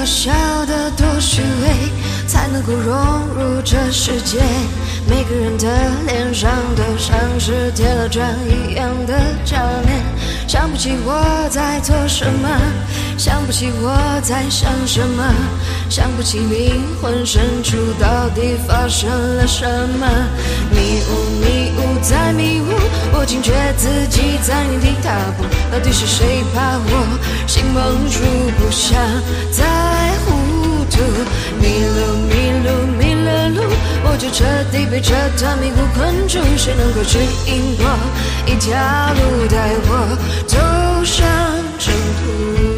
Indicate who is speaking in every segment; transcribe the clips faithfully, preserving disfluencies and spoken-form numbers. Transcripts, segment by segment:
Speaker 1: 笑得多虚伪，才能够融入这世界。每个人的脸上都像是贴了张一样的假面，想不起我在做什么，想不起我在想什么，想不起灵魂深处到底发生了什么。迷雾迷雾在迷雾，我惊觉自己在原地踏步，到底是谁把我心蒙住，不想再糊涂。迷路迷路迷了路，我就彻底被这团迷雾困住，谁能够指引我一条路，带我走上征途。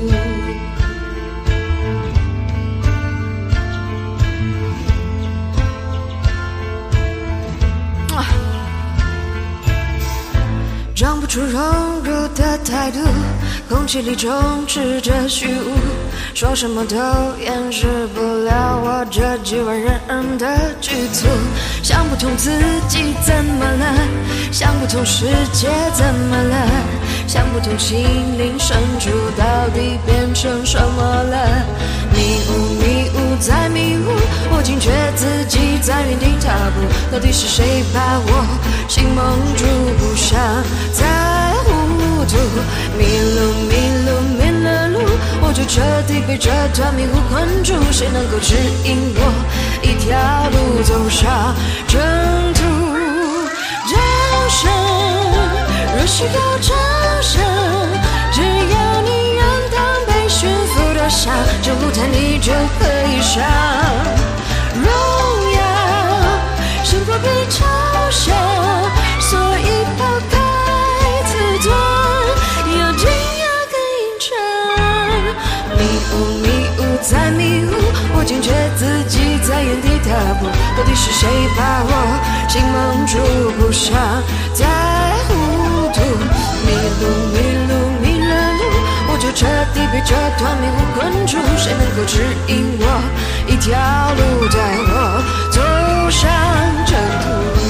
Speaker 1: 装不出融入的态度，空气里充斥着虚无，说什么都掩饰不了我这几万人的局促。想不通自己怎么了，想不通世界怎么了，想不通心灵深处到底变成什么了。迷雾迷雾在迷雾，我惊觉自己在原地踏步，到底是谁把我心蒙住，不想再糊涂。迷路迷路迷了路，我就彻底被这团迷雾困住，谁能够指引我一条路走上征途。掌声若需要掌声，只要你让当被驯服的象，这舞台你就可以上。荣耀胜过被嘲笑，所以抛开自尊，要惊讶更隐藏。迷雾迷雾在迷雾，我惊觉自己在原地踏步，到底是谁把我心蒙住，不想再糊涂。迷路迷路迷了路，我就彻底被这团迷雾困住，谁能够指引我一条路，带我走上征途。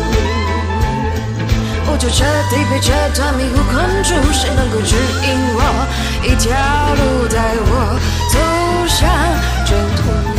Speaker 1: 我就彻底被这团迷雾困住，谁能够指引我一条路，带我走上征途。